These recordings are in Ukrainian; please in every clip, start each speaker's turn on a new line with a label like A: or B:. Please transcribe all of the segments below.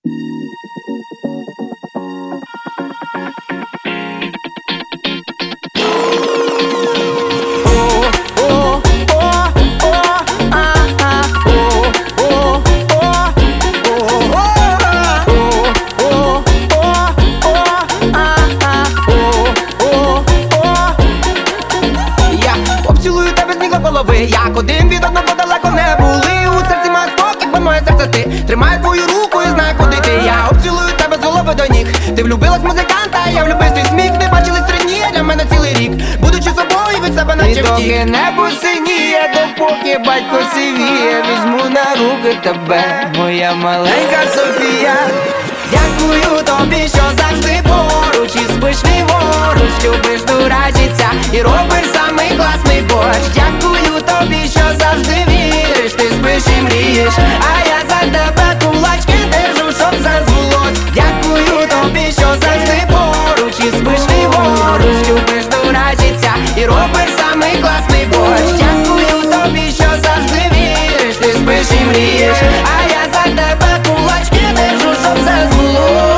A: Цілую тебе з ніг до голови, як один від одного далеко не були. У серці маю спокій, бо моє серце ти. Тримаю твою руку і знаю, куди ти. Я обцілую тебе з голови до ніг. Ти влюбилась в музиканта, я влюбив твій сміх. Не бачились 3 дні, для мене цілий рік. Будучи собою від себе наче втік. І доки небо синіє, допоки батько сивіє, візьму на руки тебе, моя маленька Софія. Дякую тобі, що завжди поруч, і спиш ліворуч, любиш дурачиться і робиш самий класний борщ. Дякую тобі, що завжди віриш, ти спиш і мрієш, а я за тебе кулачки держу, щоб все збулось. Дякую тобі, що завжди поруч, і спиш ліворуч, любиш дурачиться і робиш самий класний борщ. Дякую тобі, що завжди віриш, ти спиш і мрієш, а я за тебе кулачки держу, щоб все збулось.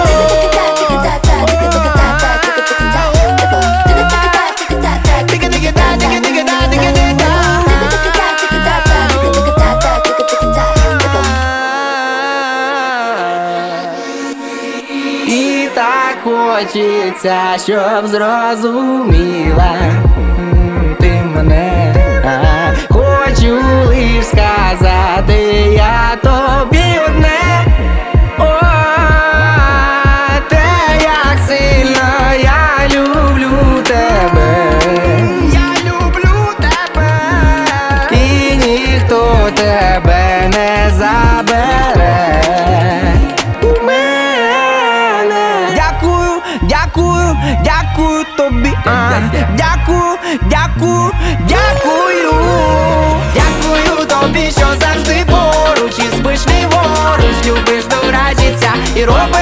A: І так хочеться, щоб зрозуміла ти мене. Хочу лиш сказати я тобі одне. О, те, як сильно я люблю тебе. Я люблю тебе. І ніхто тебе не забере. Дякую тобі, дякую, дякую, дякую. Дякую тобі, що завжди поруч, і спиш ліворуч, любиш дурачиться і робиш